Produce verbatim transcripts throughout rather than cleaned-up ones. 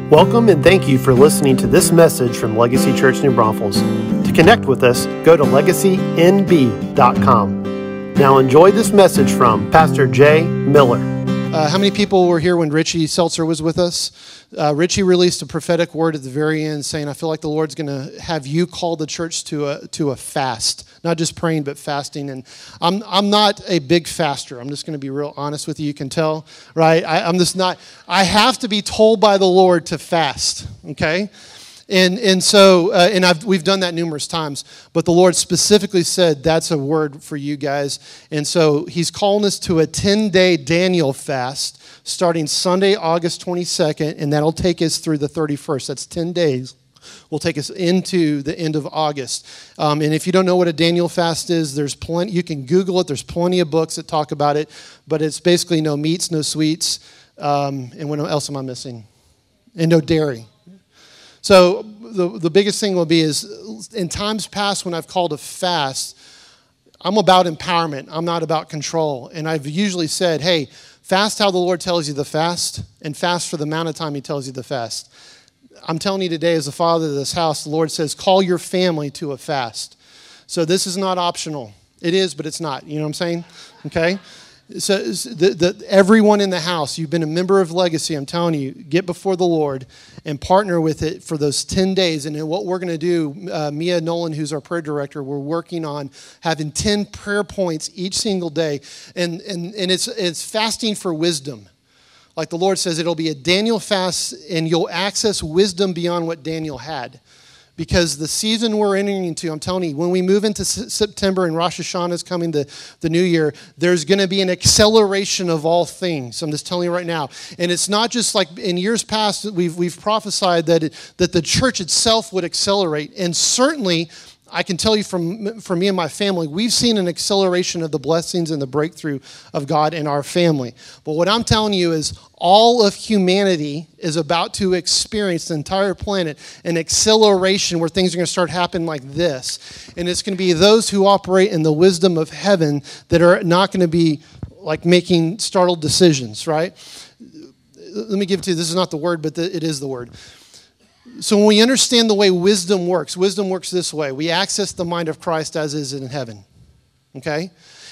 Welcome and thank you for listening to this message from Legacy Church New Braunfels. To connect with us, go to legacy n b dot com. Now enjoy this message from Pastor Jay Miller. Uh, how many people were here when Richie Seltzer was with us? Uh, Richie released a prophetic word at the very end saying, I feel like the Lord's going to have you call the church to a to a fast. Not just praying, but fasting. And I'm I'm not a big faster. I'm just going to be real honest with you. You can tell, right? I, I'm just not. I have to be told by the Lord to fast, okay? And and so, uh, and I've, we've done that numerous times, but the Lord specifically said that's a word for you guys. And so he's calling us to a ten-day Daniel fast starting Sunday, August twenty-second, and that'll take us through the thirty-first. That's ten days. Will take us into the end of August. Um, and if you don't know what a Daniel fast is, there's plenty. You can Google it. There's plenty of books that talk about it, but it's basically no meats, no sweets, um, and what else am I missing? And no dairy. So the, the biggest thing will be is in times past when I've called a fast, I'm about empowerment. I'm not about control. And I've usually said, hey, fast how the Lord tells you to fast and fast for the amount of time he tells you to fast. I'm telling you today as the father of this house, the Lord says, call your family to a fast. So this is not optional. It is, but it's not. You know what I'm saying? Okay? So the, the, everyone in the house, you've been a member of Legacy, I'm telling you, get before the Lord and partner with it for those ten days. And then what we're going to do, uh, Mia Nolan, who's our prayer director, we're working on having ten prayer points each single day. And, and, and it's, it's fasting for wisdom. Like the Lord says, it'll be a Daniel fast, and you'll access wisdom beyond what Daniel had. Because the season we're entering into, I'm telling you, when we move into September and Rosh Hashanah is coming, the, the new year, there's going to be an acceleration of all things. I'm just telling you right now. And it's not just like in years past, we've, we've prophesied that, it, that the church itself would accelerate. And certainly, I can tell you from, from me and my family, we've seen an acceleration of the blessings and the breakthrough of God in our family. But what I'm telling you is all of humanity is about to experience, the entire planet, an acceleration where things are going to start happening like this. And it's going to be those who operate in the wisdom of heaven that are not going to be like making startled decisions, right? Let me give it to you. This is not the word, but the, it is the word. So when we understand the way wisdom works, wisdom works this way. We access the mind of Christ as is in heaven, okay?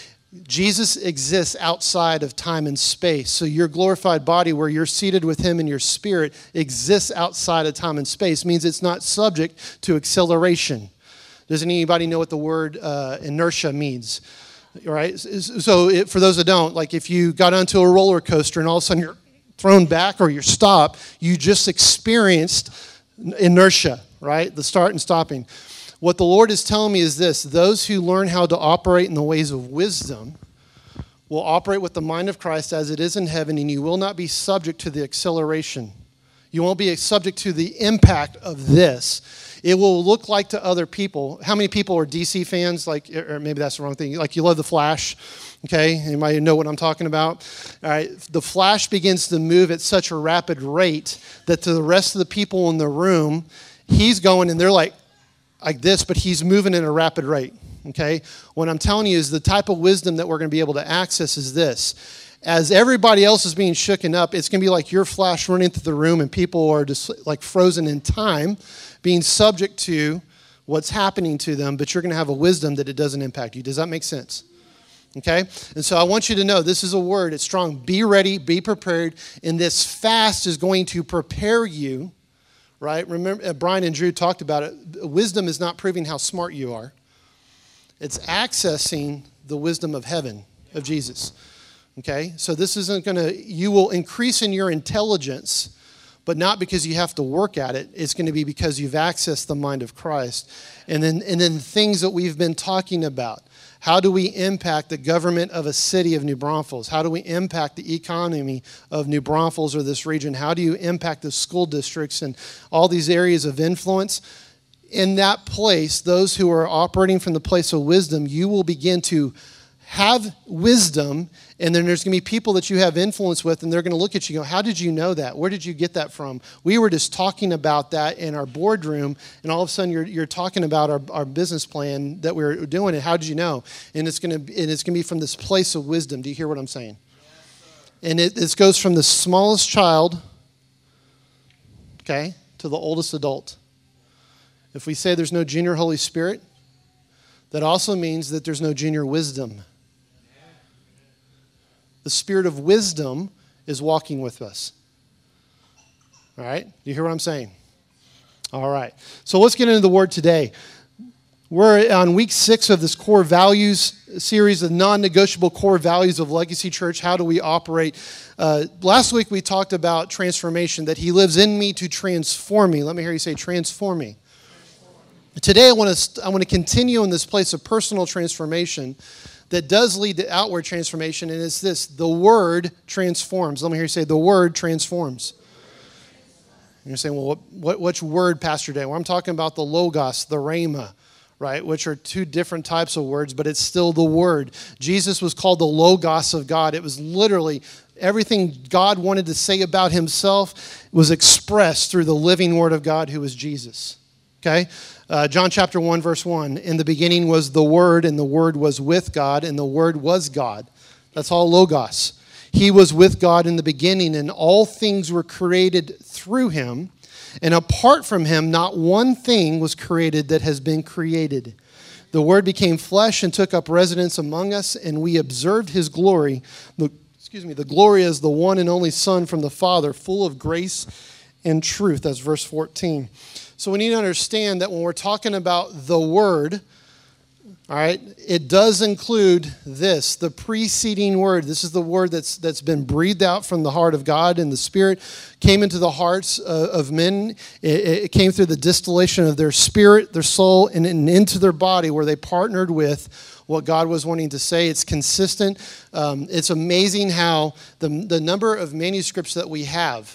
Jesus exists outside of time and space. So your glorified body where you're seated with him in your spirit exists outside of time and space. It means it's not subject to acceleration. Does anybody know what the word uh, inertia means? Right? So it, for those that don't, like if you got onto a roller coaster and all of a sudden you're thrown back or you're stopped, you just experienced inertia, right? The start and stopping. What the Lord is telling me is this: those who learn how to operate in the ways of wisdom will operate with the mind of Christ as it is in heaven, and you will not be subject to the acceleration. You won't be subject to the impact of this. It will look like to other people. How many people are D C fans? Like, or maybe that's the wrong thing. Like you love the Flash. Okay, anybody know what I'm talking about? All right, the Flash begins to move at such a rapid rate that to the rest of the people in the room, he's going and they're like, like this, but he's moving at a rapid rate. Okay, what I'm telling you is the type of wisdom that we're going to be able to access is this. As everybody else is being shooken up, it's going to be like your Flash running through the room and people are just like frozen in time, being subject to what's happening to them, but you're going to have a wisdom that it doesn't impact you. Does that make sense? Okay? And so I want you to know this is a word. It's strong. Be ready. Be prepared. And this fast is going to prepare you, right? Remember, uh, Brian and Drew talked about it. Wisdom is not proving how smart you are. It's accessing the wisdom of heaven, of Jesus. Okay? So this isn't going to, you will increase in your intelligence, but not because you have to work at it. It's going to be because you've accessed the mind of Christ. And then, and then things that we've been talking about. How do we impact the government of a city of New Braunfels? How do we impact the economy of New Braunfels or this region? How do you impact the school districts and all these areas of influence? In that place, those who are operating from the place of wisdom, you will begin to have wisdom, and then there's going to be people that you have influence with, and they're going to look at you and go, how did you know that? Where did you get that from? We were just talking about that in our boardroom, and all of a sudden you're you're talking about our, our business plan that we're doing, and how did you know? And it's going to and it's going to be from this place of wisdom. Do you hear what I'm saying? And it this goes from the smallest child okay, to the oldest adult. If we say there's no junior Holy Spirit, that also means that there's no junior wisdom. The Spirit of wisdom is walking with us. All right? Do you hear what I'm saying? All right. So let's get into the Word today. We're on week six of this core values series, the non-negotiable core values of Legacy Church. How do we operate? Uh, last week we talked about transformation, that He lives in me to transform me. Let me hear you say, transform me. Today I want to I want to continue in this place of personal transformation that does lead to outward transformation, and it's this: the Word transforms. Let me hear you say, the Word transforms. And you're saying, well, what, what which word, Pastor Day? Well, I'm talking about the Logos, the Rhema, right, which are two different types of words, but it's still the Word. Jesus was called the Logos of God. It was literally everything God wanted to say about Himself was expressed through the living Word of God, who was Jesus. Okay? Uh, John chapter one, verse one, in the beginning was the Word, and the Word was with God, and the Word was God. That's all Logos. He was with God in the beginning, and all things were created through Him. And apart from Him, not one thing was created that has been created. The Word became flesh and took up residence among us, and we observed His glory. The, excuse me, the glory is the one and only Son from the Father, full of grace and truth. That's verse fourteen. So we need to understand that when we're talking about the Word, all right, it does include this, the preceding Word. This is the Word that's that's been breathed out from the heart of God, and the Spirit came into the hearts uh, of men. It, it came through the distillation of their spirit, their soul, and, and into their body, where they partnered with what God was wanting to say. It's consistent. Um, it's amazing how the, the number of manuscripts that we have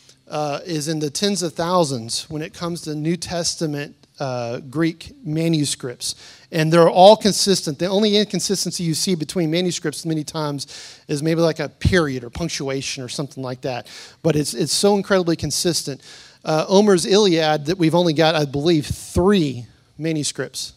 uh, is in the tens of thousands when it comes to New Testament uh, Greek manuscripts. And they're all consistent. The only inconsistency you see between manuscripts many times is maybe like a period or punctuation or something like that. But it's it's so incredibly consistent. Uh, Homer's Iliad, that we've only got, I believe, three manuscripts.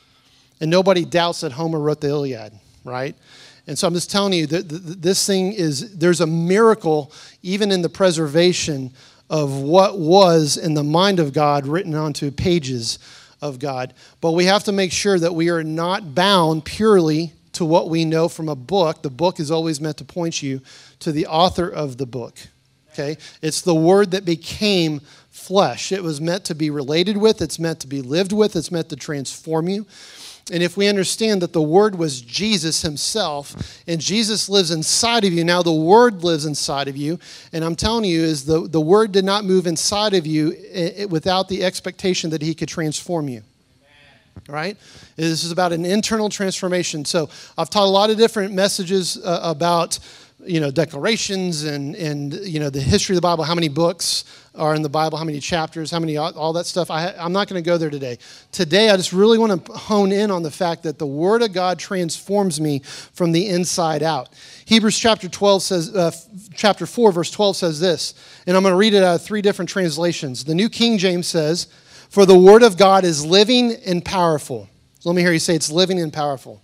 And nobody doubts that Homer wrote the Iliad, right? And so I'm just telling you that this thing is, there's a miracle even in the preservation of what was in the mind of God written onto pages of God. But we have to make sure that we are not bound purely to what we know from a book. The book is always meant to point you to the author of the book. Okay? It's the Word that became flesh. It was meant to be related with. It's meant to be lived with. It's meant to transform you. And if we understand that the Word was Jesus Himself, and Jesus lives inside of you, now the Word lives inside of you, and I'm telling you, is the, the Word did not move inside of you it, without the expectation that He could transform you. All right? This is about an internal transformation. So I've taught a lot of different messages uh, about, you know, declarations and, and, you know, the history of the Bible, how many books are in the Bible, how many chapters, how many, all that stuff. I, I'm not going to go there today. Today, I just really want to hone in on the fact that the Word of God transforms me from the inside out. Hebrews chapter twelve says, uh, chapter four, verse twelve says this, and I'm going to read it out of three different translations. The New King James says, "For the Word of God is living and powerful." So let me hear you say it's living and powerful.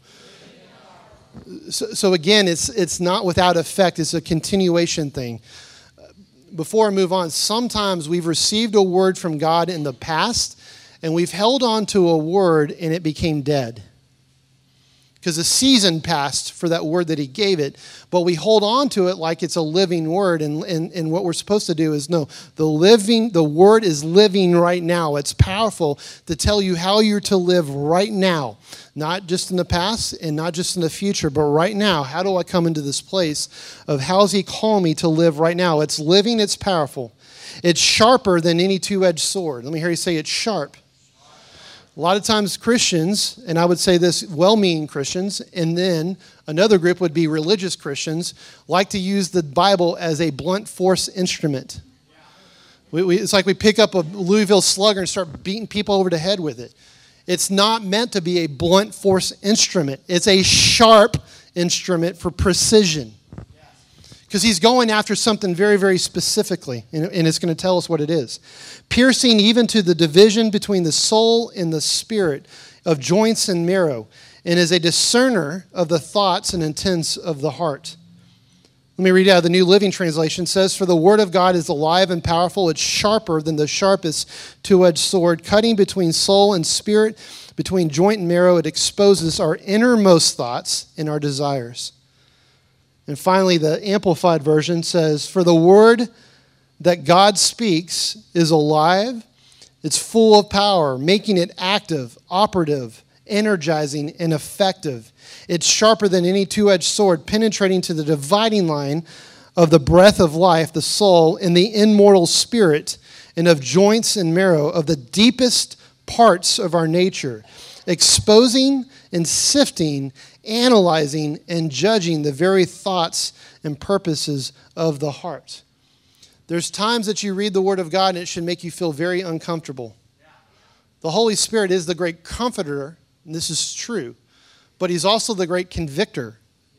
So, so again, it's it's not without effect. It's a continuation thing. Before I move on, sometimes we've received a word from God in the past, and we've held on to a word, and it became dead. Because a season passed for that word that He gave it, but we hold on to it like it's a living word, and, and, and what we're supposed to do is, no, the living, the word is living right now. It's powerful to tell you how you're to live right now, not just in the past and not just in the future, but right now. How do I come into this place of how does He call me to live right now? It's living, it's powerful. It's sharper than any two-edged sword. Let me hear you say it's sharp. A lot of times Christians, and I would say this, well-meaning Christians, and then another group would be religious Christians, like to use the Bible as a blunt force instrument. We, we, it's like we pick up a Louisville Slugger and start beating people over the head with it. It's not meant to be a blunt force instrument. It's a sharp instrument for precision. Because He's going after something very, very specifically, and it's going to tell us what it is. Piercing even to the division between the soul and the spirit, of joints and marrow, and is a discerner of the thoughts and intents of the heart. Let me read out the New Living Translation. It says, "For the word of God is alive and powerful. It's sharper than the sharpest two-edged sword, cutting between soul and spirit, between joint and marrow. It exposes our innermost thoughts and our desires." And finally, the Amplified Version says, "For the word that God speaks is alive. It's full of power, making it active, operative, energizing, and effective. It's sharper than any two-edged sword, penetrating to the dividing line of the breath of life, the soul, and the immortal spirit, and of joints and marrow, of the deepest parts of our nature, exposing and sifting, analyzing and judging the very thoughts and purposes of the heart." There's times that you read the Word of God and it should make you feel very uncomfortable. The Holy Spirit is the great comforter, and this is true, but He's also the great convictor.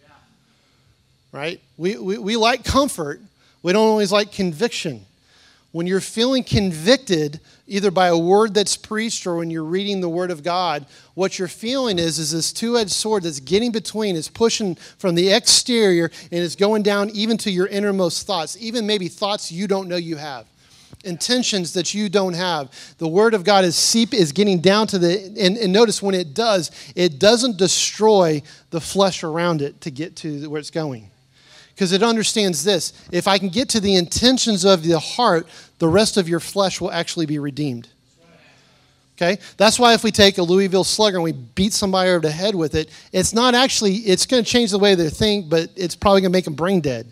Right? We, we, we like comfort. We don't always like conviction. When you're feeling convicted, either by a word that's preached or when you're reading the Word of God, what you're feeling is, is this two-edged sword that's getting between, is pushing from the exterior and is going down even to your innermost thoughts, even maybe thoughts you don't know you have, intentions that you don't have. The Word of God is seep is getting down to the, and, and notice when it does, it doesn't destroy the flesh around it to get to where it's going. Because it understands this: if I can get to the intentions of the heart, the rest of your flesh will actually be redeemed. Okay? That's why if we take a Louisville Slugger and we beat somebody over the head with it, it's not actually, it's going to change the way they think, but it's probably going to make them brain dead.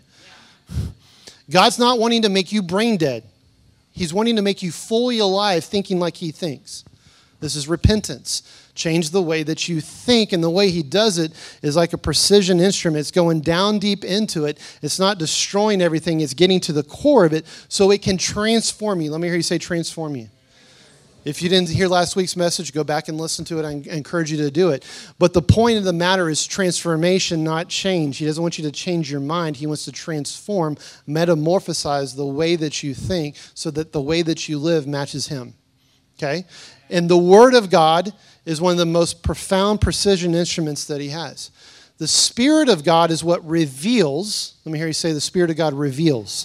God's not wanting to make you brain dead. He's wanting to make you fully alive, thinking like He thinks. This is repentance. Change the way that you think, and the way He does it is like a precision instrument. It's going down deep into it. It's not destroying everything. It's getting to the core of it so it can transform you. Let me hear you say transform you. If you didn't hear last week's message, go back and listen to it. I encourage you to do it. But the point of the matter is transformation, not change. He doesn't want you to change your mind. He wants to transform, metamorphosize the way that you think so that the way that you live matches Him. Okay? And the Word of God is one of the most profound precision instruments that He has. The Spirit of God is what reveals. Let me hear you say the Spirit of God reveals.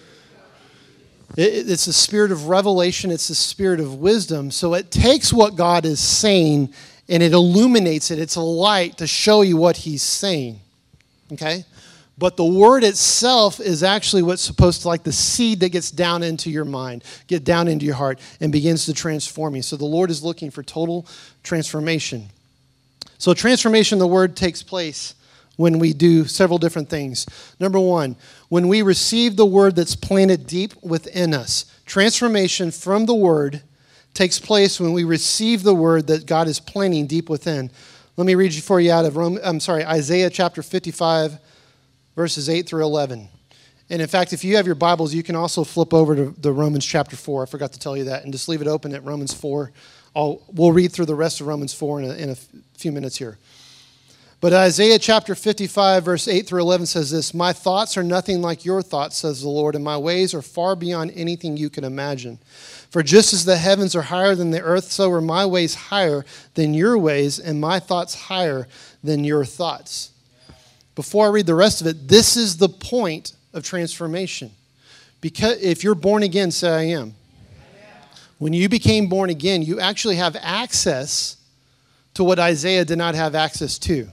It, it's the spirit of revelation. It's the spirit of wisdom. So it takes what God is saying and it illuminates it. It's a light to show you what He's saying. Okay? But the Word itself is actually what's supposed to, like the seed that gets down into your mind, get down into your heart, and begins to transform you. So the Lord is looking for total transformation. So transformation, the Word, takes place when we do several different things. Number one, when we receive the Word that's planted deep within us. Transformation from the Word takes place when we receive the Word that God is planting deep within. Let me read you for you out of Rome, I'm sorry, Isaiah chapter fifty-five, verses eight through eleven. And in fact, if you have your Bibles, you can also flip over to the Romans chapter four. I forgot to tell you that. And just leave it open at Romans four. I'll, we'll read through the rest of Romans four in a, in a few minutes here. But Isaiah chapter fifty-five, verse eight through eleven says this: "My thoughts are nothing like your thoughts, says the Lord, and my ways are far beyond anything you can imagine. For just as the heavens are higher than the earth, so are my ways higher than your ways, and my thoughts higher than your thoughts." Before I read the rest of it, this is the point of transformation. Because if you're born again, say I am. When you became born again, you actually have access to what Isaiah did not have access to.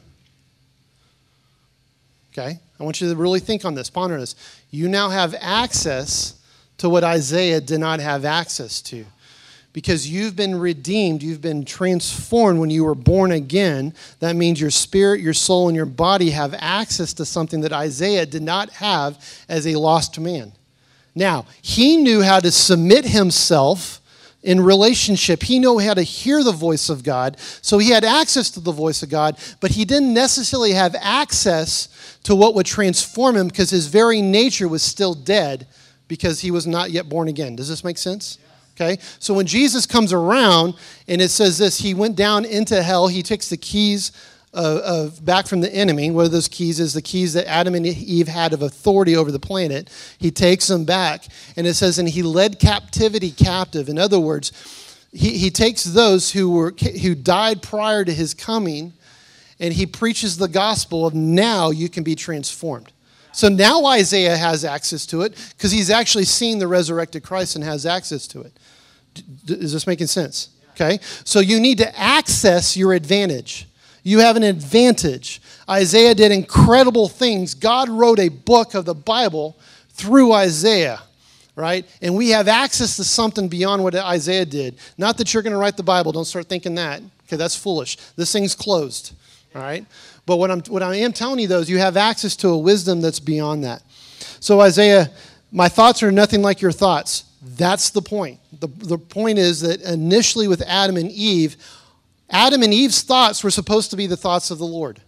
Okay? I want you to really think on this, ponder this. You now have access to what Isaiah did not have access to. Because you've been redeemed, you've been transformed when you were born again. That means your spirit, your soul, and your body have access to something that Isaiah did not have as a lost man. Now, he knew how to submit himself in relationship. He knew how to hear the voice of God, so he had access to the voice of God, but he didn't necessarily have access to what would transform him because his very nature was still dead because he was not yet born again. Does this make sense? Okay, so when Jesus comes around and it says this, he went down into hell, he takes the keys of, of back from the enemy. One of those keys is the keys that Adam and Eve had of authority over the planet. He takes them back, and it says, and he led captivity captive. In other words, he, he takes those who were who died prior to his coming, and he preaches the gospel of now you can be transformed. So now Isaiah has access to it because he's actually seen the resurrected Christ and has access to it. D- is this making sense? Okay. So you need to access your advantage. You have an advantage. Isaiah did incredible things. God wrote a book of the Bible through Isaiah, right? And we have access to something beyond what Isaiah did. Not that you're going to write the Bible. Don't start thinking that. Okay, that's foolish. This thing's closed, all right? But what I'm what I am telling you, though, is you have access to a wisdom that's beyond that. So Isaiah, my thoughts are nothing like your thoughts. That's the point. The, the point is that initially with Adam and Eve, Adam and Eve's thoughts were supposed to be the thoughts of the Lord.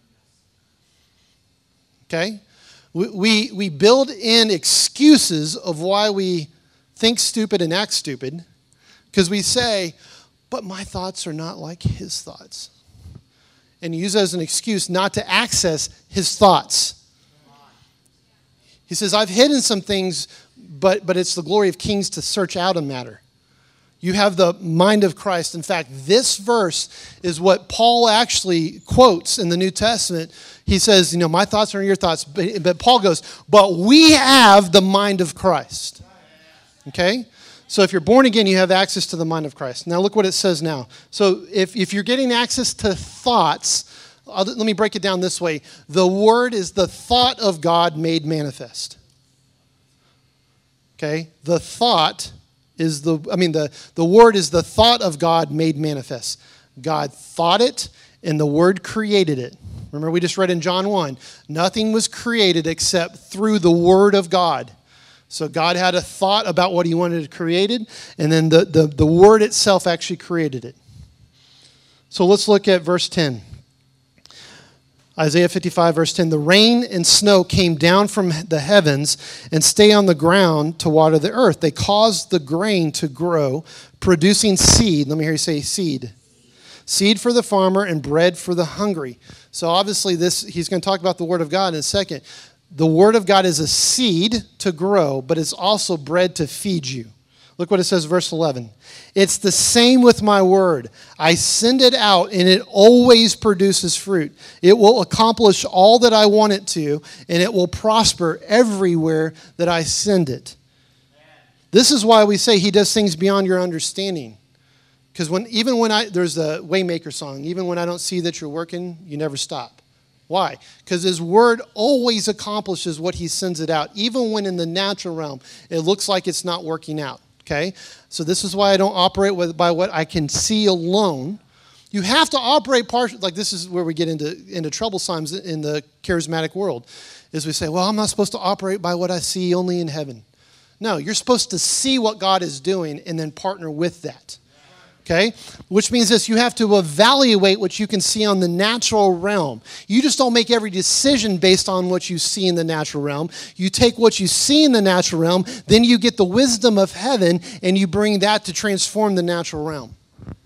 Okay? We, we, we build in excuses of why we think stupid and act stupid because we say, but my thoughts are not like his thoughts. And use that as an excuse not to access his thoughts. He says, I've hidden some things, but, but it's the glory of kings to search out a matter. You have the mind of Christ. In fact, this verse is what Paul actually quotes in the New Testament. He says, you know, my thoughts are your thoughts. But, but Paul goes, but we have the mind of Christ. Okay? So if you're born again, you have access to the mind of Christ. Now look what it says now. So if, if you're getting access to thoughts, I'll, let me break it down this way. The Word is the thought of God made manifest. Okay? The thought is the, I mean, the, the Word is the thought of God made manifest. God thought it, and the Word created it. Remember, we just read in John one, nothing was created except through the Word of God. So God had a thought about what he wanted created, and then the, the, the Word itself actually created it. So let's look at verse ten. Isaiah fifty-five, verse ten. The rain and snow came down from the heavens and stay on the ground to water the earth. They caused the grain to grow, producing seed. Let me hear you say seed. Seed for the farmer and bread for the hungry. So obviously this, he's going to talk about the Word of God in a second. The Word of God is a seed to grow, but it's also bread to feed you. Look what it says, verse eleven. It's the same with my word. I send it out, and it always produces fruit. It will accomplish all that I want it to, and it will prosper everywhere that I send it. This is why we say he does things beyond your understanding. Because when even when I, there's a Waymaker song, even when I don't see that you're working, you never stop. Why? Because his word always accomplishes what he sends it out, even when in the natural realm it looks like it's not working out. Okay? So this is why I don't operate with, by what I can see alone. You have to operate partially, like this is where we get into, into trouble times in the charismatic world, is we say, well, I'm not supposed to operate by what I see only in heaven. No, you're supposed to see what God is doing and then partner with that. Okay? Which means this, you have to evaluate what you can see on the natural realm. You just don't make every decision based on what you see in the natural realm. You take what you see in the natural realm, then you get the wisdom of heaven, and you bring that to transform the natural realm.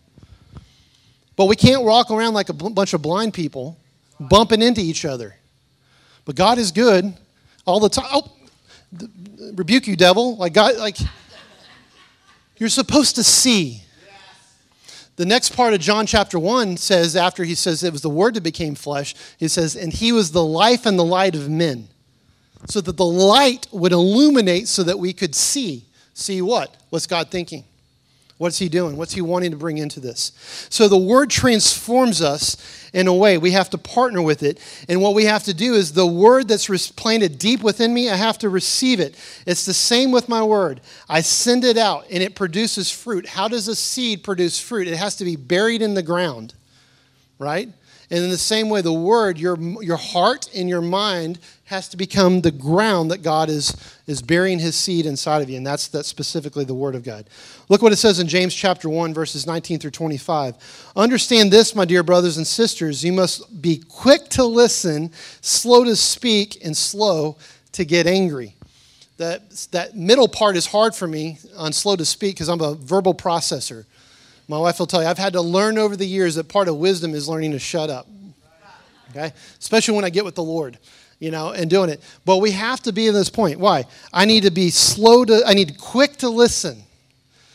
But we can't walk around like a b- bunch of blind people, bumping into each other. But God is good all the time. Oh, th- rebuke you, devil. Like God, like you're supposed to see. The next part of John chapter one says, after he says it was the Word that became flesh, he says, and he was the life and the light of men. So that the light would illuminate so that we could see. See what? What's God thinking? What's he doing? What's he wanting to bring into this? So the Word transforms us in a way. We have to partner with it. And what we have to do is the Word that's planted deep within me, I have to receive it. It's the same with my Word. I send it out and it produces fruit. How does a seed produce fruit? It has to be buried in the ground, right? And in the same way, the Word, your, your heart and your mind has to become the ground that God is, is burying his seed inside of you. And that's, that's specifically the Word of God. Look what it says in James chapter one, verses nineteen through twenty-five. Understand this, my dear brothers and sisters. You must be quick to listen, slow to speak, and slow to get angry. That, that middle part is hard for me on slow to speak because I'm a verbal processor. My wife will tell you, I've had to learn over the years that part of wisdom is learning to shut up. Okay? Especially when I get with the Lord, you know, and doing it. But we have to be at this point. Why? I need to be slow to, I need quick to listen.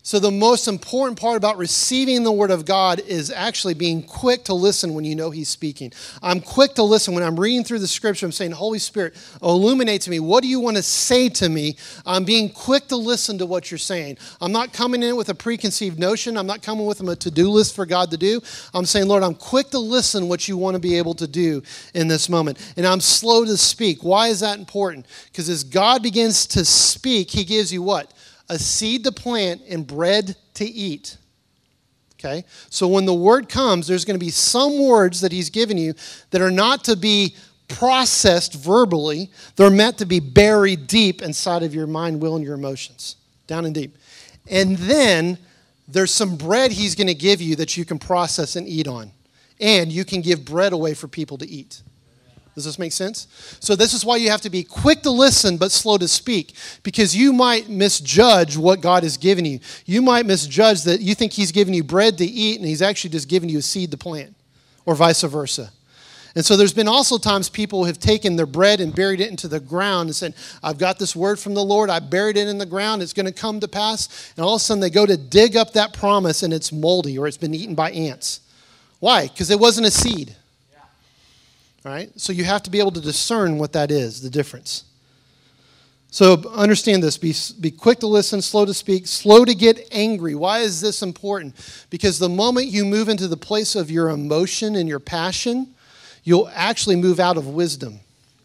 So the most important part about receiving the word of God is actually being quick to listen when you know he's speaking. I'm quick to listen when I'm reading through the scripture. I'm saying, Holy Spirit, illuminate to me. What do you want to say to me? I'm being quick to listen to what you're saying. I'm not coming in with a preconceived notion. I'm not coming with a to-do list for God to do. I'm saying, Lord, I'm quick to listen what you want to be able to do in this moment. And I'm slow to speak. Why is that important? Because as God begins to speak, he gives you what? A seed to plant and bread to eat. Okay? So when the word comes, there's going to be some words that he's given you that are not to be processed verbally. They're meant to be buried deep inside of your mind, will, and your emotions. Down and deep. And then there's some bread he's going to give you that you can process and eat on. And you can give bread away for people to eat. Does this make sense? So this is why you have to be quick to listen but slow to speak, because you might misjudge what God has given you. You might misjudge that you think he's giving you bread to eat and he's actually just giving you a seed to plant, or vice versa. And so there's been also times people have taken their bread and buried it into the ground and said, I've got this word from the Lord, I buried it in the ground, it's going to come to pass. And all of a sudden they go to dig up that promise and it's moldy or it's been eaten by ants. Why? Because it wasn't a seed. Right? So you have to be able to discern what that is, the difference. So understand this. Be, be quick to listen, slow to speak, slow to get angry. Why is this important? Because the moment you move into the place of your emotion and your passion, you'll actually move out of wisdom.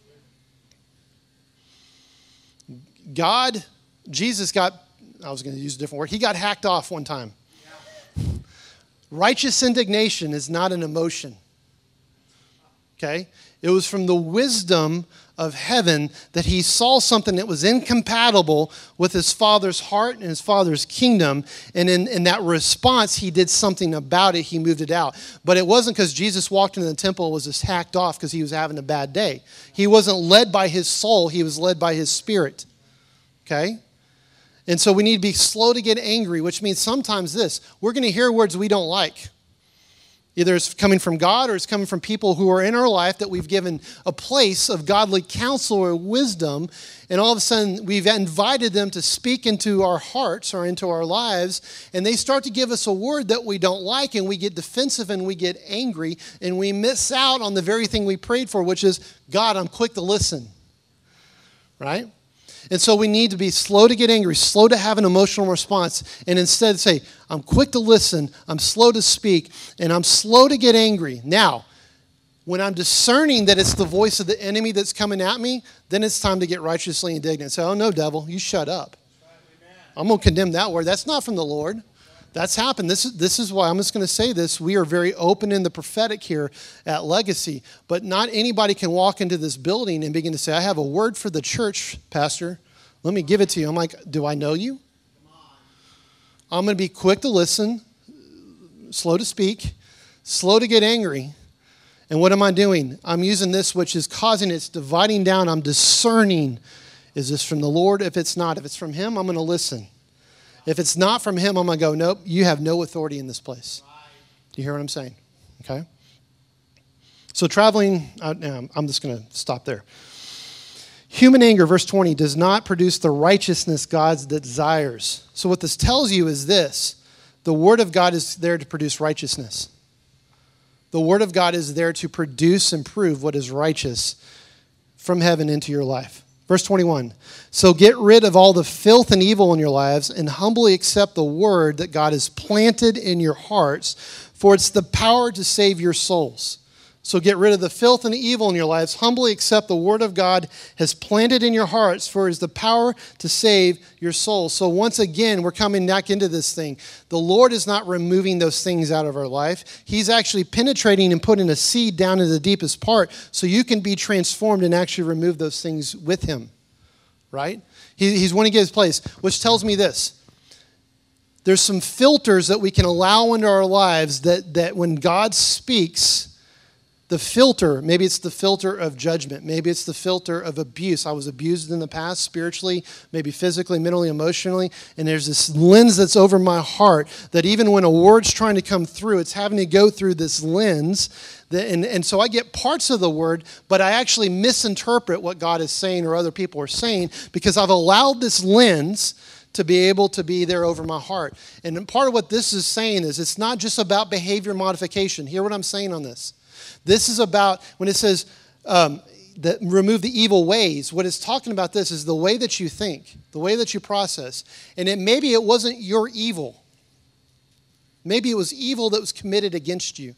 God, Jesus got, I was going to use a different word, he got hacked off one time. Righteous indignation is not an emotion. Okay? It was from the wisdom of heaven that he saw something that was incompatible with his father's heart and his father's kingdom. And in, in that response, he did something about it. He moved it out. But it wasn't because Jesus walked into the temple and was just hacked off because he was having a bad day. He wasn't led by his soul. He was led by his spirit. Okay? And so we need to be slow to get angry, which means sometimes this. We're going to hear words we don't like. Either it's coming from God or it's coming from people who are in our life that we've given a place of godly counsel or wisdom, and all of a sudden we've invited them to speak into our hearts or into our lives, and they start to give us a word that we don't like, and we get defensive and we get angry, and we miss out on the very thing we prayed for, which is, God, I'm quick to listen. Right? And so we need to be slow to get angry, slow to have an emotional response, and instead say, I'm quick to listen, I'm slow to speak, and I'm slow to get angry. Now, when I'm discerning that it's the voice of the enemy that's coming at me, then it's time to get righteously indignant. Say, oh no, devil, you shut up. I'm going to condemn that word. That's not from the Lord. That's happened. This is, this is why I'm just going to say this. We are very open in the prophetic here at Legacy, but not anybody can walk into this building and begin to say, I have a word for the church, Pastor. Let me give it to you. I'm like, do I know you? I'm going to be quick to listen, slow to speak, slow to get angry. And what am I doing? I'm using this, which is causing it's dividing down. I'm discerning. Is this from the Lord? If it's not, if it's from him, I'm going to listen. If it's not from him, I'm going to go, nope, you have no authority in this place. Do you hear what I'm saying? Okay? So traveling, I'm just going to stop there. Human anger, verse twenty, does not produce the righteousness God desires. So what this tells you is this. The Word of God is there to produce righteousness. The Word of God is there to produce and prove what is righteous from heaven into your life. Verse twenty-one, so get rid of all the filth and evil in your lives and humbly accept the word that God has planted in your hearts, for it's the power to save your souls. So get rid of the filth and the evil in your lives. Humbly accept the word of God has planted in your hearts, for it is the power to save your souls. So once again, we're coming back into this thing. The Lord is not removing those things out of our life. He's actually penetrating and putting a seed down in the deepest part so you can be transformed and actually remove those things with him. Right? He, he's wanting to get his place, which tells me this. There's some filters that we can allow into our lives that, that when God speaks, the filter, maybe it's the filter of judgment. Maybe it's the filter of abuse. I was abused in the past, spiritually, maybe physically, mentally, emotionally. And there's this lens that's over my heart that even when a word's trying to come through, it's having to go through this lens. That, and, and so I get parts of the word, but I actually misinterpret what God is saying or other people are saying because I've allowed this lens to be able to be there over my heart. And part of what this is saying is it's not just about behavior modification. Hear what I'm saying on this. This is about, when it says um, that remove the evil ways, what it's talking about this is the way that you think, the way that you process. And it maybe it wasn't your evil. Maybe it was evil that was committed against you.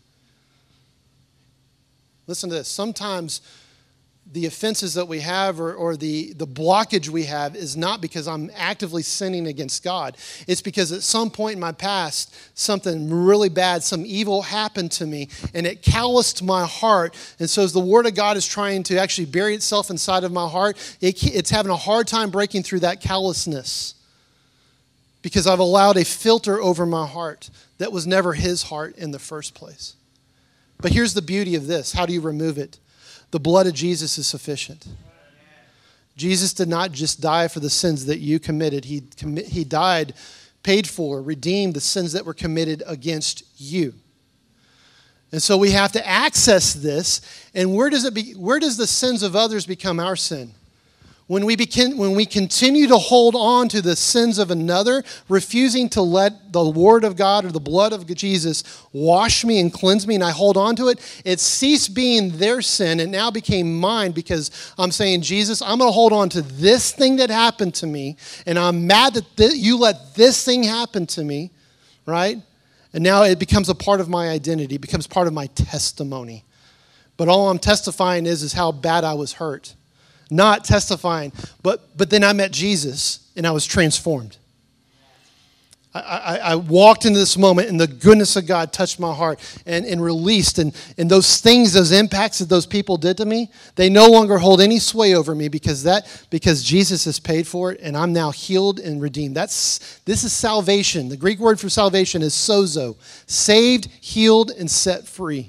Listen to this. Sometimes the offenses that we have or, or the, the blockage we have is not because I'm actively sinning against God. It's because at some point in my past, something really bad, some evil happened to me, and it calloused my heart. And so as the Word of God is trying to actually bury itself inside of my heart, it, it's having a hard time breaking through that callousness because I've allowed a filter over my heart that was never His heart in the first place. But here's the beauty of this. How do you remove it? The blood of Jesus is sufficient. Jesus did not just die for the sins that you committed. He, commi- he died, paid for, redeemed the sins that were committed against you. And so we have to access this. And where does it be, where does the sins of others become our sin? When we begin, when we continue to hold on to the sins of another, refusing to let the Word of God or the blood of Jesus wash me and cleanse me, and I hold on to it, it ceased being their sin and now became mine because I'm saying, Jesus, I'm going to hold on to this thing that happened to me, and I'm mad that th- you let this thing happen to me, right? And now it becomes a part of my identity, becomes part of my testimony. But all I'm testifying is, is how bad I was hurt. Not testifying, but but then I met Jesus and I was transformed. I, I, I walked into this moment and the goodness of God touched my heart and, and released. And, and those things, those impacts that those people did to me, they no longer hold any sway over me because that because Jesus has paid for it and I'm now healed and redeemed. That's this is salvation. The Greek word for salvation is sozo. Saved, healed, and set free.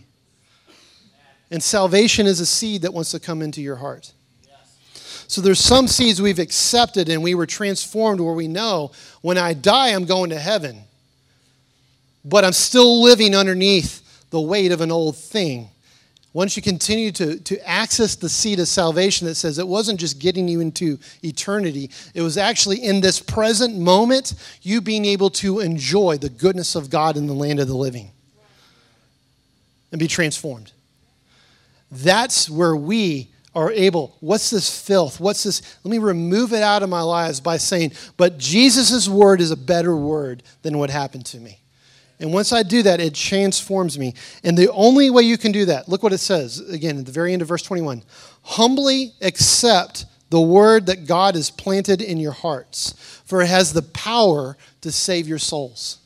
And salvation is a seed that wants to come into your heart. So there's some seeds we've accepted and we were transformed where we know when I die, I'm going to heaven. But I'm still living underneath the weight of an old thing. Once you continue to, to access the seed of salvation that says it wasn't just getting you into eternity, it was actually in this present moment, you being able to enjoy the goodness of God in the land of the living and be transformed. That's where we are able, what's this filth? What's this? Let me remove it out of my lives by saying, but Jesus' word is a better word than what happened to me. And once I do that, it transforms me. And the only way you can do that, look what it says, again, at the very end of verse twenty-one. Humbly accept the word that God has planted in your hearts, for it has the power to save your souls.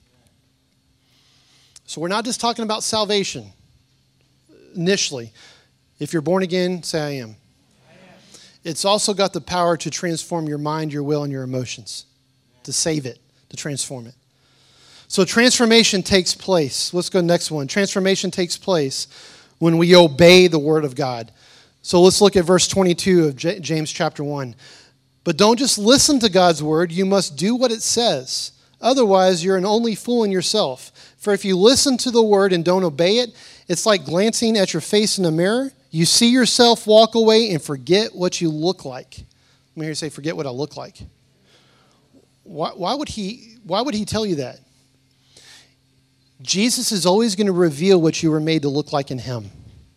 So we're not just talking about salvation initially. If you're born again, say I am. I am. It's also got the power to transform your mind, your will, and your emotions. To save it, to transform it. So transformation takes place. Let's go to the next one. Transformation takes place when we obey the word of God. So let's look at verse twenty-two of J- James chapter one. But don't just listen to God's word. You must do what it says. Otherwise, you're an only fool in yourself. For if you listen to the word and don't obey it, it's like glancing at your face in a mirror. You see yourself walk away and forget what you look like. Let me hear you say, forget what I look like. Why, why would he, why would he tell you that? Jesus is always going to reveal what you were made to look like in him.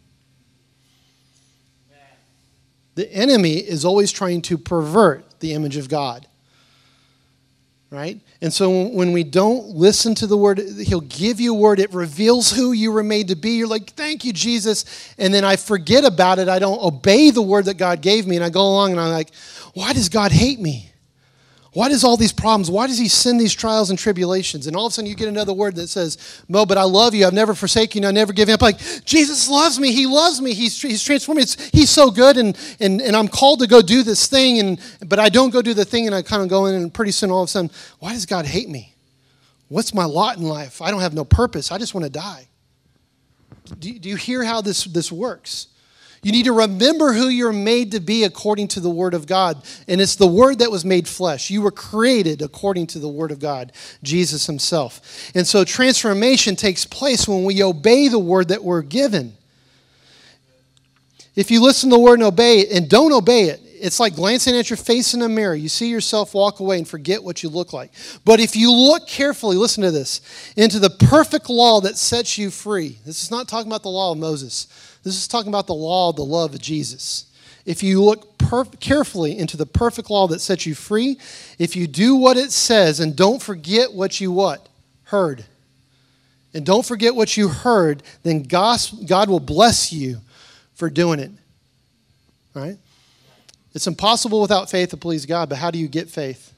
The enemy is always trying to pervert the image of God. Right? And so when we don't listen to the word, he'll give you a word. It reveals who you were made to be. You're like, thank you, Jesus. And then I forget about it. I don't obey the word that God gave me. And I go along and I'm like, why does God hate me? Why does all these problems, why does he send these trials and tribulations? And all of a sudden you get another word that says, Mo, but I love you. I've never forsaken you. I never given up. Like, Jesus loves me. He loves me. He's, he's transformed me. It's, he's so good. And, and, and I'm called to go do this thing. And But I don't go do the thing. And I kind of go in and pretty soon all of a sudden, why does God hate me? What's my lot in life? I don't have no purpose. I just want to die. Do, do you hear how this, this works? You need to remember who you're made to be according to the Word of God. And it's the Word that was made flesh. You were created according to the Word of God, Jesus himself. And so transformation takes place when we obey the Word that we're given. If you listen to the Word and obey it and don't obey it, it's like glancing at your face in a mirror. You see yourself walk away and forget what you look like. But if you look carefully, listen to this, into the perfect law that sets you free. This is not talking about the law of Moses. This is talking about the law of the love of Jesus. If you look perf- carefully into the perfect law that sets you free, if you do what it says and don't forget what you what? Heard. And don't forget what you heard, then God, God will bless you for doing it. Right? It's impossible without faith to please God, but how do you get faith?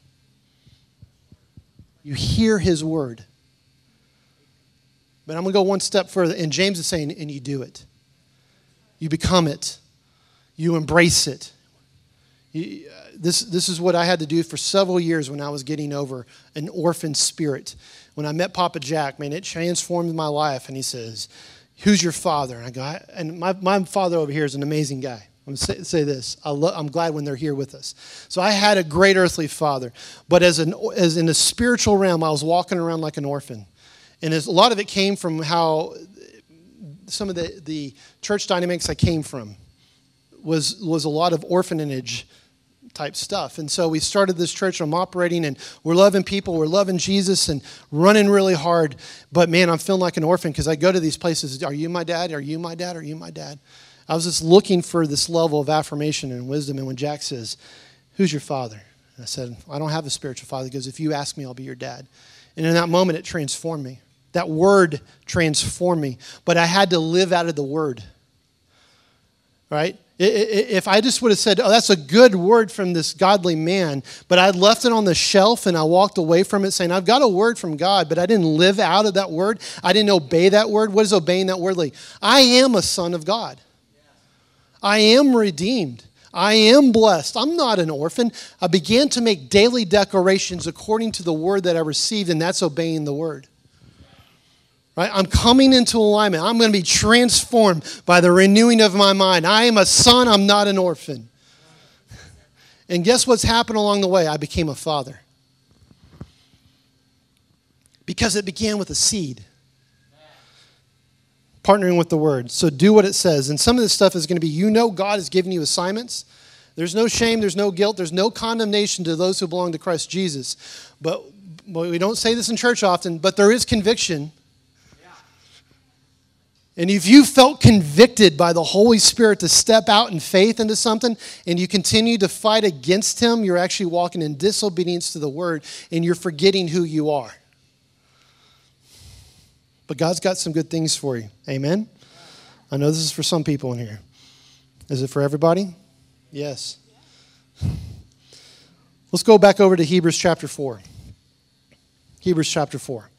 You hear his word. But I'm going to go one step further, and James is saying, and you do it. You become it. You embrace it. You, uh, this, this is what I had to do for several years when I was getting over an orphan spirit. When I met Papa Jack, man, it transformed my life. And he says, who's your father? And I go, I, and my, my father over here is an amazing guy. I'm going to say, say this. I lo- I'm glad when they're here with us. So I had a great earthly father. But as, an, as in a spiritual realm, I was walking around like an orphan. And as, a lot of it came from how some of the, the church dynamics I came from was, was a lot of orphanage type stuff. And so we started this church. I'm operating, and we're loving people. We're loving Jesus and running really hard. But, man, I'm feeling like an orphan because I go to these places. Are you my dad? Are you my dad? Are you my dad? I was just looking for this level of affirmation and wisdom. And when Jack says, who's your father? And I said, I don't have a spiritual father. He goes, if you ask me, I'll be your dad. And in that moment, it transformed me. That word transformed me. But I had to live out of the word. Right? If I just would have said, oh, that's a good word from this godly man, but I left it on the shelf and I walked away from it saying, I've got a word from God, but I didn't live out of that word. I didn't obey that word. What is obeying that word like? I am a son of God. I am redeemed. I am blessed. I'm not an orphan. I began to make daily declarations according to the word that I received, and that's obeying the word. Right? I'm coming into alignment. I'm going to be transformed by the renewing of my mind. I am a son. I'm not an orphan. And guess what's happened along the way? I became a father. Because it began with a seed. Partnering with the word. So do what it says. And some of this stuff is going to be, you know God has given you assignments. There's no shame. There's no guilt. There's no condemnation to those who belong to Christ Jesus. But, but we don't say this in church often, but there is conviction. And if you felt convicted by the Holy Spirit to step out in faith into something and you continue to fight against him, you're actually walking in disobedience to the word and you're forgetting who you are. But God's got some good things for you. Amen? I know this is for some people in here. Is it for everybody? Yes. Let's go back over to Hebrews chapter four. Hebrews chapter four.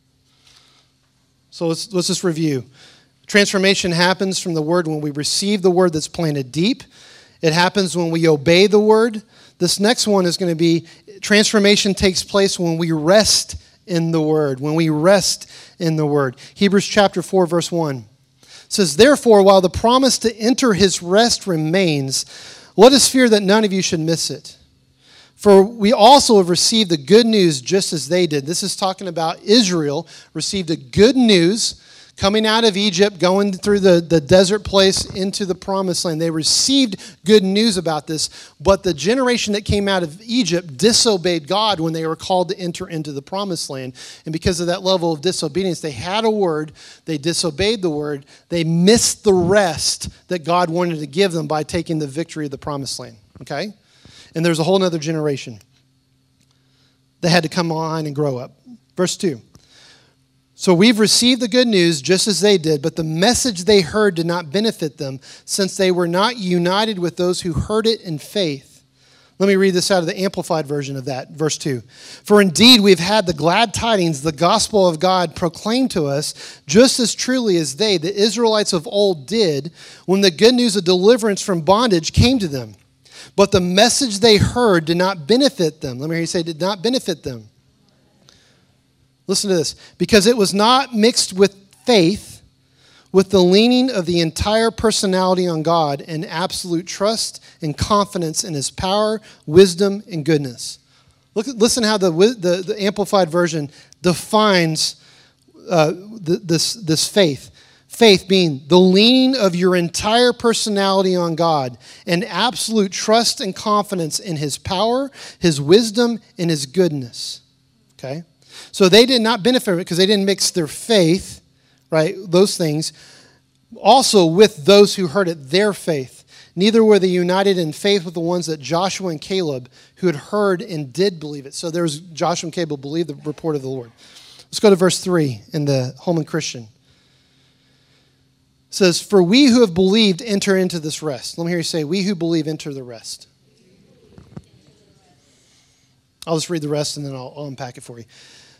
So let's, let's just review. Transformation happens from the word when we receive the word that's planted deep. It happens when we obey the word. This next one is going to be transformation takes place when we rest in the word. When we rest in the word. Hebrews chapter four, verse one says, therefore, while the promise to enter his rest remains, let us fear that none of you should miss it. For we also have received the good news just as they did. This is talking about Israel received a good news coming out of Egypt, going through the, the desert place into the promised land. They received good news about this, but the generation that came out of Egypt disobeyed God when they were called to enter into the promised land. And because of that level of disobedience, they had a word, they disobeyed the word, they missed the rest that God wanted to give them by taking the victory of the promised land. Okay? And there's a whole other generation that had to come on and grow up. Verse two. So we've received the good news just as they did, but the message they heard did not benefit them since they were not united with those who heard it in faith. Let me read this out of the Amplified version of that, verse two. For indeed we've had the glad tidings, the gospel of God proclaimed to us just as truly as they, the Israelites of old, did when the good news of deliverance from bondage came to them. But the message they heard did not benefit them. Let me hear you say, did not benefit them. Listen to this. Because it was not mixed with faith, with the leaning of the entire personality on God and absolute trust and confidence in his power, wisdom, and goodness. Look, listen how the, the, the Amplified version defines uh, the, this, this faith. Faith being the leaning of your entire personality on God and absolute trust and confidence in his power, his wisdom, and his goodness. Okay? So they did not benefit because they didn't mix their faith, right, those things, also with those who heard it, their faith. Neither were they united in faith with the ones that Joshua and Caleb, who had heard and did believe it. So there was Joshua and Caleb believed the report of the Lord. Let's go to verse three in the Holman Christian. It says, for we who have believed enter into this rest. Let me hear you say, we who believe enter the rest. I'll just read the rest and then I'll, I'll unpack it for you.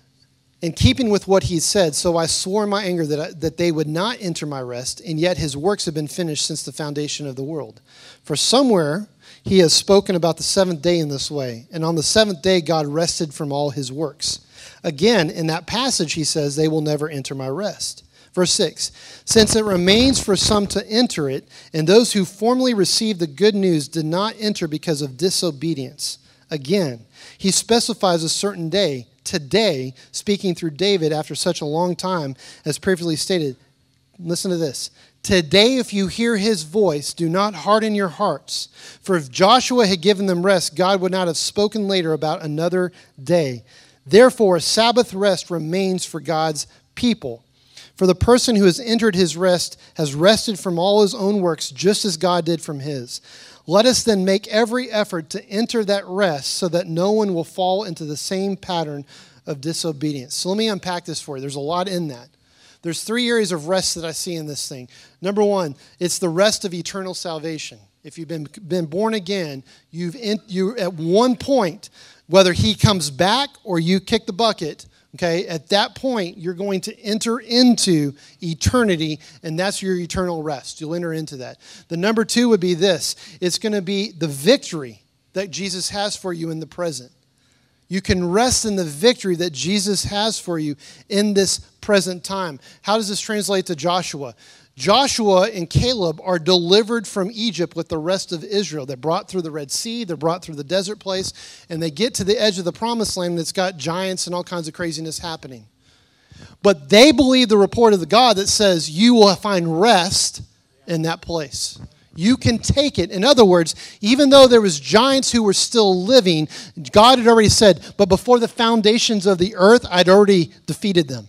In keeping with what he said, so I swore in my anger that, I, that they would not enter my rest, and yet his works have been finished since the foundation of the world. For somewhere he has spoken about the seventh day in this way, and on the seventh day God rested from all his works. Again, in that passage he says, they will never enter my rest. Verse six, since it remains for some to enter it, and those who formerly received the good news did not enter because of disobedience. Again, he specifies a certain day, today, speaking through David after such a long time, as previously stated. Listen to this. Today, if you hear his voice, do not harden your hearts. For if Joshua had given them rest, God would not have spoken later about another day. Therefore, a Sabbath rest remains for God's people. For the person who has entered his rest has rested from all his own works, just as God did from his. Let us then make every effort to enter that rest so that no one will fall into the same pattern of disobedience. So let me unpack this for you. There's a lot in that. There's three areas of rest that I see in this thing. Number one, it's the rest of eternal salvation. If you've been, been born again, you've in, you at one point, whether he comes back or you kick the bucket, okay, at that point, you're going to enter into eternity, and that's your eternal rest. You'll enter into that. The number two would be this. It's going to be the victory that Jesus has for you in the present. You can rest in the victory that Jesus has for you in this present time. How does this translate to Joshua? Joshua and Caleb are delivered from Egypt with the rest of Israel. They're brought through the Red Sea, they're brought through the desert place, and they get to the edge of the promised land that's got giants and all kinds of craziness happening. But they believe the report of the God that says you will find rest in that place. You can take it. In other words, even though there was giants who were still living, God had already said, but before the foundations of the earth, I'd already defeated them.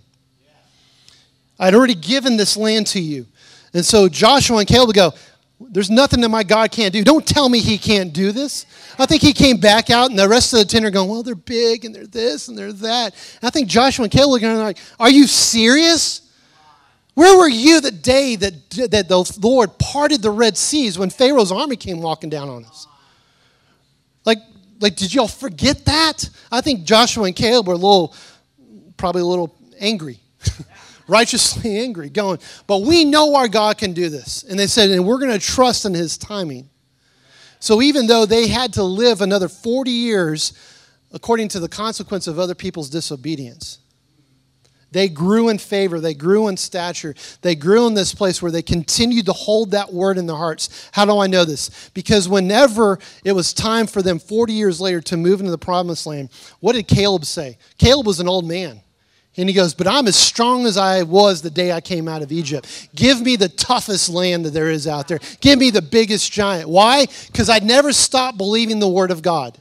I'd already given this land to you. And so Joshua and Caleb go, there's nothing that my God can't do. Don't tell me he can't do this. I think he came back out, and the rest of the ten are going, well, they're big, and they're this, and they're that. And I think Joshua and Caleb are going like, are you serious? Where were you the day that, that the Lord parted the Red Seas when Pharaoh's army came walking down on us? Like, like, did y'all forget that? I think Joshua and Caleb were a little, probably a little angry. Righteously angry, going, but we know our God can do this. And they said, and we're going to trust in his timing. So even though they had to live another forty years according to the consequence of other people's disobedience, they grew in favor, they grew in stature, they grew in this place where they continued to hold that word in their hearts. How do I know this? Because whenever it was time for them forty years later to move into the promised land, what did Caleb say? Caleb was an old man. And he goes, but I'm as strong as I was the day I came out of Egypt. Give me the toughest land that there is out there. Give me the biggest giant. Why? Because I'd never stopped believing the word of God.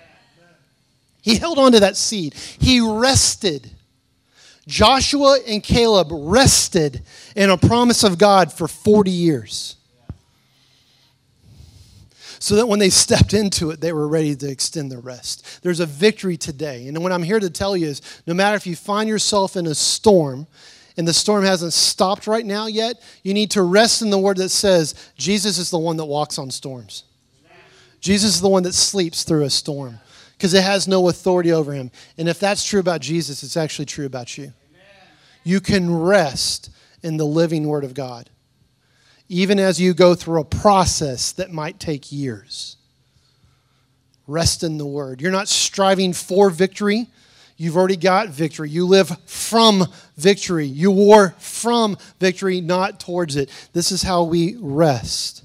He held on to that seed. He rested. Joshua and Caleb rested in a promise of God for forty years. So that when they stepped into it, they were ready to extend the rest. There's a victory today. And what I'm here to tell you is, no matter if you find yourself in a storm, and the storm hasn't stopped right now yet, you need to rest in the word that says, Jesus is the one that walks on storms. Jesus is the one that sleeps through a storm, because it has no authority over him. And if that's true about Jesus, it's actually true about you. You can rest in the living word of God, even as you go through a process that might take years. Rest in the word. You're not striving for victory. You've already got victory. You live from victory. You war from victory, not towards it. This is how we rest.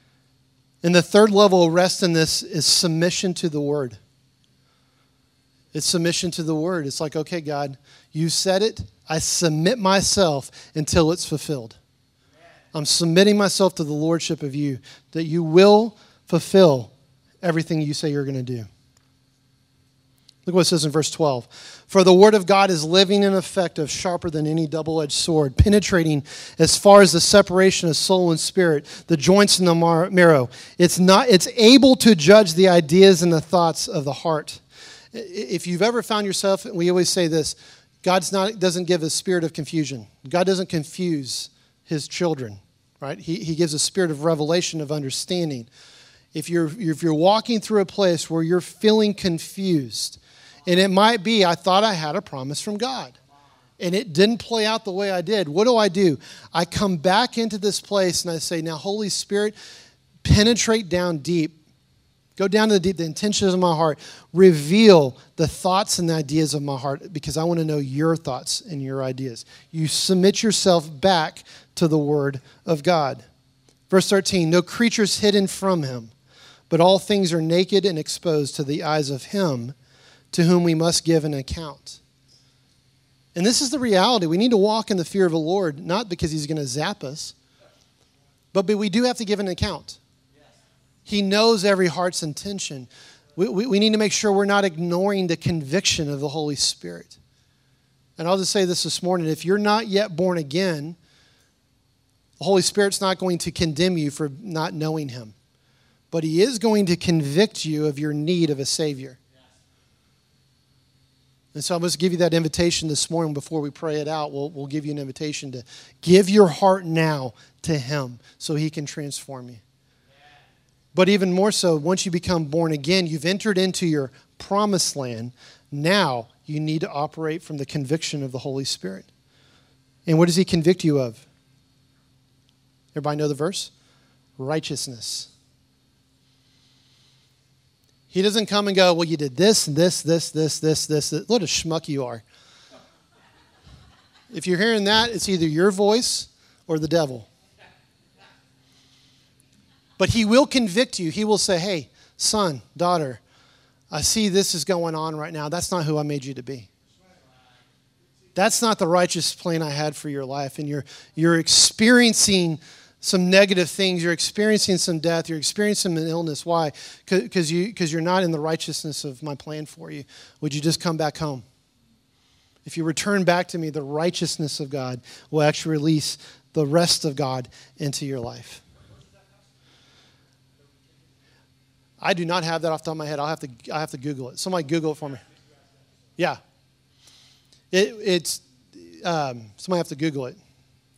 And the third level of rest in this is submission to the word. It's submission to the word. It's like, okay, God, you said it. I submit myself until it's fulfilled. I'm submitting myself to the lordship of you, that you will fulfill everything you say you're going to do. Look what it says in verse twelve. For the word of God is living and effective, sharper than any double-edged sword, penetrating as far as the separation of soul and spirit, the joints and the mar- marrow. It's not. It's able to judge the ideas and the thoughts of the heart. If you've ever found yourself, we always say this, God's not doesn't give a spirit of confusion. God doesn't confuse his children, right? He, he gives a spirit of revelation, of understanding. If you're, if you're walking through a place where you're feeling confused, and it might be, I thought I had a promise from God, and it didn't play out the way I did. What do I do? I come back into this place, and I say, now, Holy Spirit, penetrate down deep. Go down to the deep, the intentions of my heart. Reveal the thoughts and the ideas of my heart, because I want to know your thoughts and your ideas. You submit yourself back to the word of God. Verse thirteen, no creature is hidden from him, but all things are naked and exposed to the eyes of him to whom we must give an account. And this is the reality. We need to walk in the fear of the Lord, not because he's going to zap us, but we do have to give an account. He knows every heart's intention. We, we, we need to make sure we're not ignoring the conviction of the Holy Spirit. And I'll just say this this morning. If you're not yet born again, the Holy Spirit's not going to condemn you for not knowing him. But he is going to convict you of your need of a Savior. And so I'm going to give you that invitation this morning before we pray it out. We'll, we'll give you an invitation to give your heart now to him so he can transform you. But even more so, once you become born again, you've entered into your promised land. Now you need to operate from the conviction of the Holy Spirit. And what does he convict you of? Everybody know the verse? Righteousness. He doesn't come and go, well, you did this, this, this, this, this, this. this. What a schmuck you are. If you're hearing that, it's either your voice or the devil. But he will convict you. He will say, hey, son, daughter, I see this is going on right now. That's not who I made you to be. That's not the righteous plan I had for your life. And you're, you're experiencing some negative things. You're experiencing some death. You're experiencing an illness. Why? Because you, because you're not in the righteousness of my plan for you. Would you just come back home? If you return back to me, the righteousness of God will actually release the rest of God into your life. I do not have that off the top of my head. I'll have to I have to Google it. Somebody Google it for me. Yeah. It, it's, um, somebody have to Google it.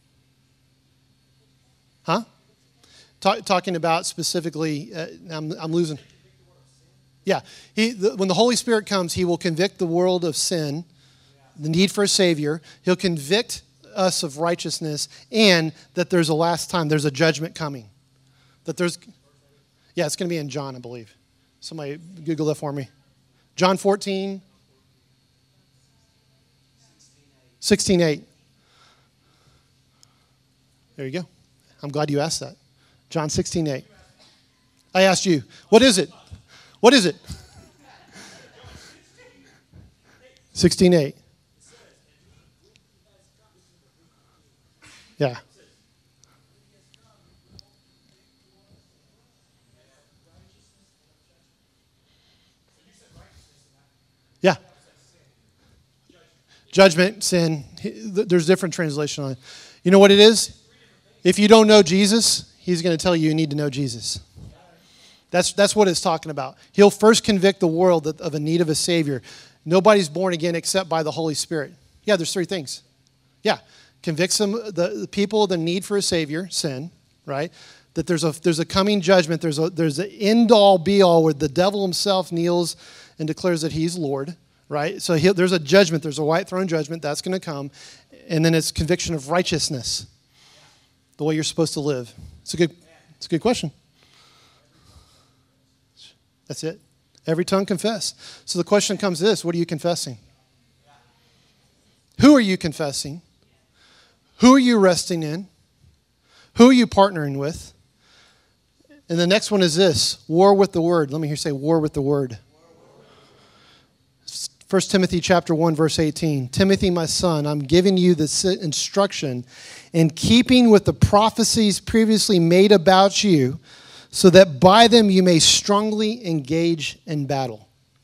Huh? Talk, talking about specifically, uh, I'm, I'm losing. Yeah. He, the, when the Holy Spirit comes, he will convict the world of sin, the need for a Savior. He'll convict us of righteousness, and that there's a last time, there's a judgment coming. That there's... Yeah, it's going to be in John, I believe. Somebody Google that for me. John fourteen. sixteen eight. There you go. I'm glad you asked that. John sixteen eight. I asked you, what is it? What is it? sixteen eight. Yeah. Yeah. Judgment, sin. There's different translation on it. You know what it is? If you don't know Jesus, he's going to tell you you need to know Jesus. That's, that's what it's talking about. He'll first convict the world of a need of a Savior. Nobody's born again except by the Holy Spirit. Yeah, there's three things. Yeah. Convicts them, the, the people of the need for a Savior, sin, right? That there's a there's a coming judgment. There's a there's an end-all, be-all where the devil himself kneels and declares that he's Lord, right? So he, there's a judgment. There's a white throne judgment that's going to come. And then it's conviction of righteousness, the way you're supposed to live. It's a good, it's a good question. That's it. Every tongue confess. So the question comes to this: what are you confessing? Who are you confessing? Who are you resting in? Who are you partnering with? And the next one is this: war with the word. Let me hear you say war with the word. First Timothy chapter one, verse eighteen. Timothy, my son, I'm giving you this instruction in keeping with the prophecies previously made about you, so that by them you may strongly engage in battle.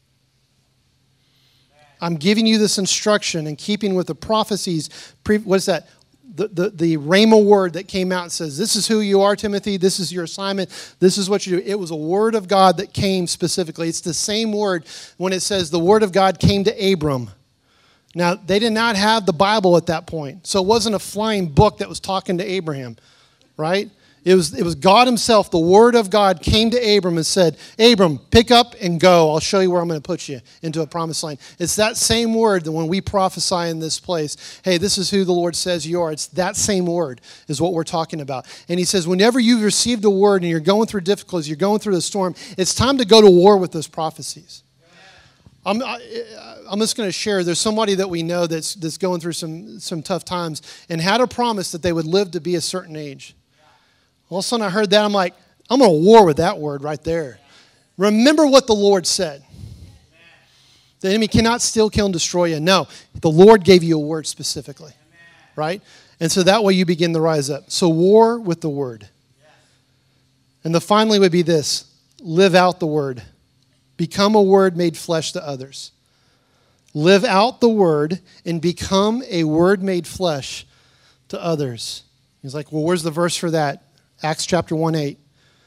I'm giving you this instruction in keeping with the prophecies. Pre- what is that? The, the, the Rhema word that came out and says, this is who you are, Timothy. This is your assignment. This is what you do. It was a word of God that came specifically. It's the same word when it says the word of God came to Abram. Now, they did not have the Bible at that point. So it wasn't a flying book that was talking to Abraham, right? It was, it was God himself. The word of God came to Abram and said, Abram, pick up and go. I'll show you where I'm going to put you into a promised land. It's that same word that when we prophesy in this place, hey, this is who the Lord says you are. It's that same word is what we're talking about. And he says, whenever you've received a word and you're going through difficulties, you're going through the storm, it's time to go to war with those prophecies. I'm, I, I'm just going to share, there's somebody that we know that's, that's going through some, some tough times and had a promise that they would live to be a certain age. All of a sudden I heard that, I'm like, I'm going to war with that word right there. Remember what the Lord said. The enemy cannot steal, kill, and destroy you. No, the Lord gave you a word specifically, right? And so that way you begin to rise up. So war with the word. And the finally would be this, live out the word. Become a word made flesh to others. Live out the word and become a word made flesh to others. He's like, well, where's the verse for that? Acts chapter one, eight.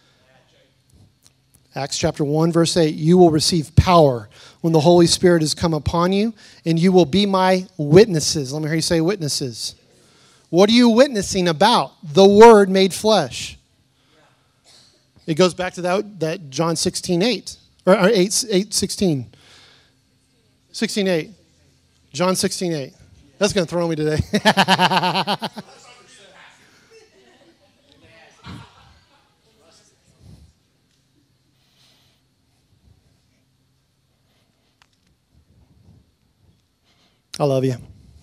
Acts chapter one, verse eight. You will receive power when the Holy Spirit has come upon you, and you will be my witnesses. Let me hear you say witnesses. What are you witnessing about? The Word made flesh. It goes back to that, that John sixteen, eight. Or, or eight, eight, sixteen. sixteen, eight. John sixteen, eight. That's going to throw me today. I love you.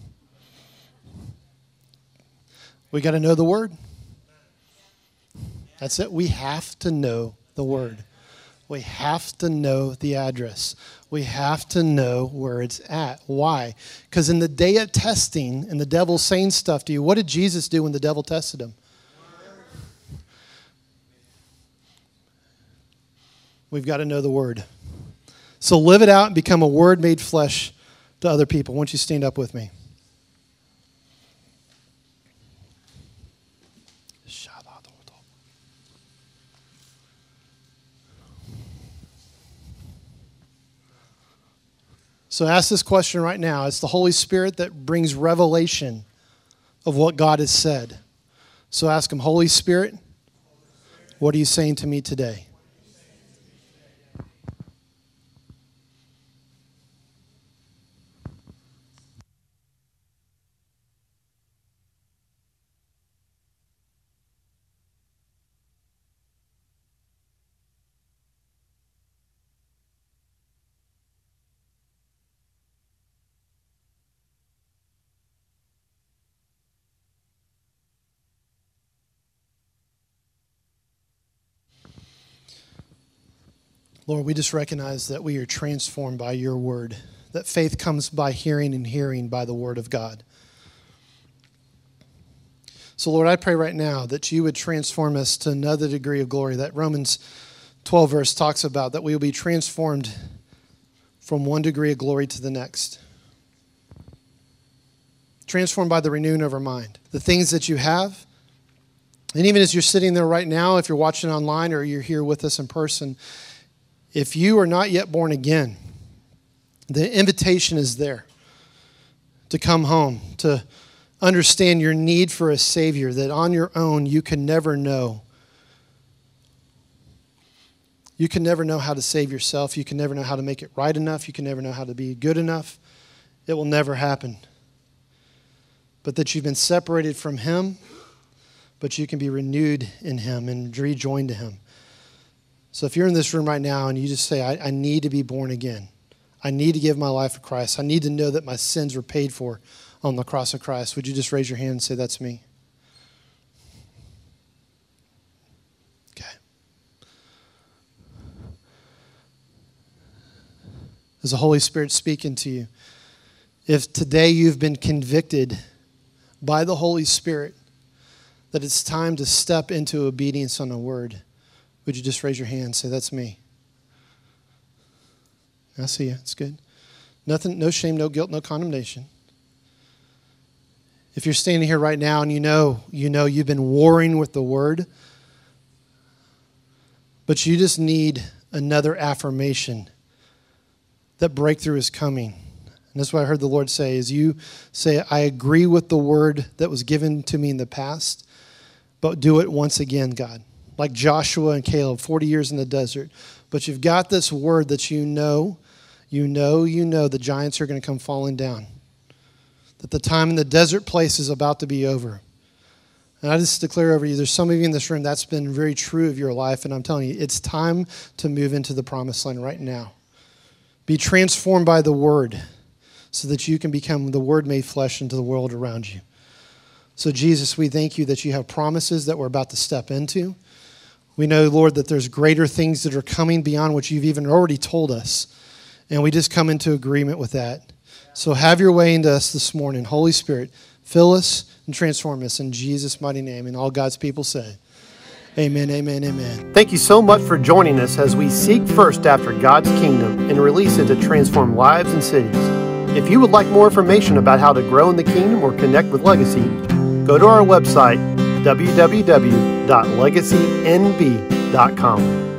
We got to know the word. That's it. We have to know the word. We have to know the address. We have to know where it's at. Why? Because in the day of testing and the devil's saying stuff to you, what did Jesus do when the devil tested him? We've got to know the word. So live it out and become a word made flesh to other people. Why don't you stand up with me? So ask this question right now. It's the Holy Spirit that brings revelation of what God has said. So ask him, Holy Spirit, what are you saying to me today? Lord, we just recognize that we are transformed by your word, that faith comes by hearing and hearing by the word of God. So, Lord, I pray right now that you would transform us to another degree of glory, that Romans twelve verse talks about, that we will be transformed from one degree of glory to the next. Transformed by the renewing of our mind. The things that you have, and even as you're sitting there right now, if you're watching online or you're here with us in person, if you are not yet born again, the invitation is there to come home, to understand your need for a Savior that on your own you can never know. You can never know how to save yourself. You can never know how to make it right enough. You can never know how to be good enough. It will never happen. But that you've been separated from Him, but you can be renewed in Him and rejoined to Him. So if you're in this room right now and you just say, I, I need to be born again. I need to give my life to Christ. I need to know that my sins were paid for on the cross of Christ. Would you just raise your hand and say, that's me? Okay. as the Holy Spirit speaking to you. If today you've been convicted by the Holy Spirit that it's time to step into obedience on a word, would you just raise your hand and say, that's me? I see you. It's good. Nothing, no shame, no guilt, no condemnation. If you're standing here right now and you know, you know you've been warring with the word, but you just need another affirmation that breakthrough is coming. And that's what I heard the Lord say, is you say, I agree with the word that was given to me in the past, but do it once again, God. Like Joshua and Caleb, forty years in the desert. But you've got this word that you know, you know, you know the giants are going to come falling down. That the time in the desert place is about to be over. And I just declare over you, there's some of you in this room, that's been very true of your life. And I'm telling you, it's time to move into the promised land right now. Be transformed by the word so that you can become the word made flesh into the world around you. So Jesus, we thank you that you have promises that we're about to step into. We know, Lord, that there's greater things that are coming beyond what you've even already told us. And we just come into agreement with that. So have your way into us this morning. Holy Spirit, fill us and transform us in Jesus' mighty name. And all God's people say, amen, amen, amen. Thank you so much for joining us as we seek first after God's kingdom and release it to transform lives and cities. If you would like more information about how to grow in the kingdom or connect with Legacy, go to our website, w w w dot legacy n b dot com.